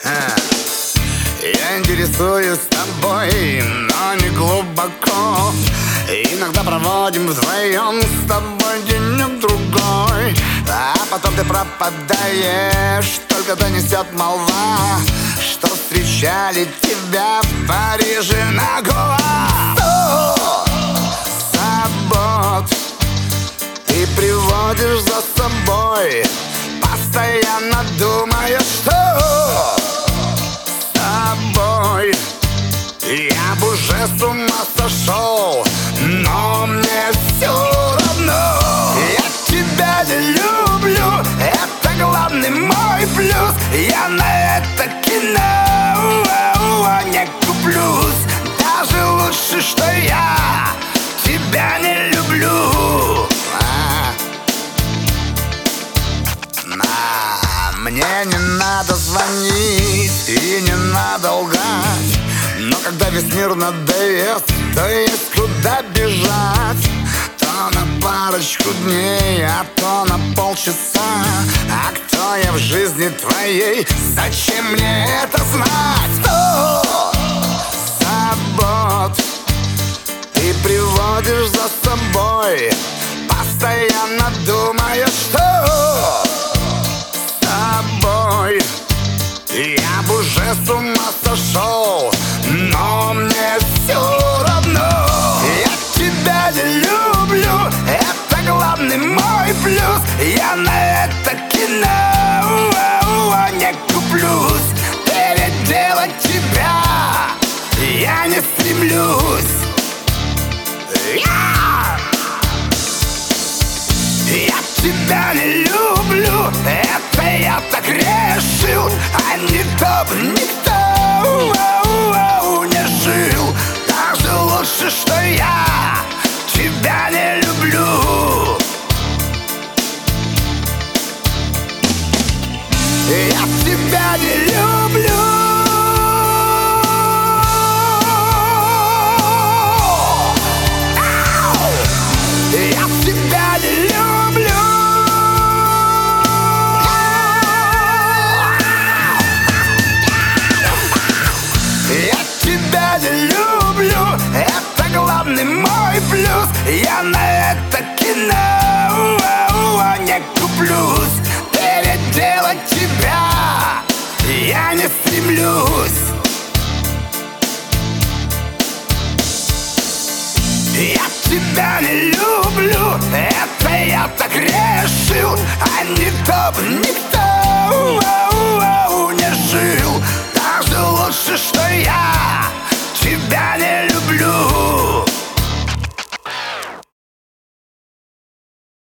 Я интересуюсь тобой, но не глубоко. Иногда проводим вдвоем с тобой денек-другой, а потом ты пропадаешь, только донесет молва, что встречали тебя в Париже на Гоа. 100 забот ты приводишь за собой, постоянно думая, что с тобой я бы уже с ума сошел, но мне все равно. Я тебя не люблю, это главный мой плюс. Я на это кино не куплюсь. Даже лучше, что я тебя не люблю. Мне не надо звонить и не надо лгать, но когда весь мир надоест, то есть куда бежать. То на парочку дней, а то на полчаса. А кто я в жизни твоей? Зачем мне это знать? 100 забот ты приводишь за собой, постоянно думая, что с тобой я бы уже с ума сошел, но мне все равно. Я тебя не люблю, это главный мой плюс. Я на это кино не куплюсь. Переделать тебя я не стремлюсь. Я тебя не люблю, это я так решил, а не то б никто не жил. Даже лучше, что я тебя не люблю. Я тебя не люблю. Это главный мой плюс. Я на это кино не куплюсь. Переделать тебя я не стремлюсь. Я тебя не люблю, это я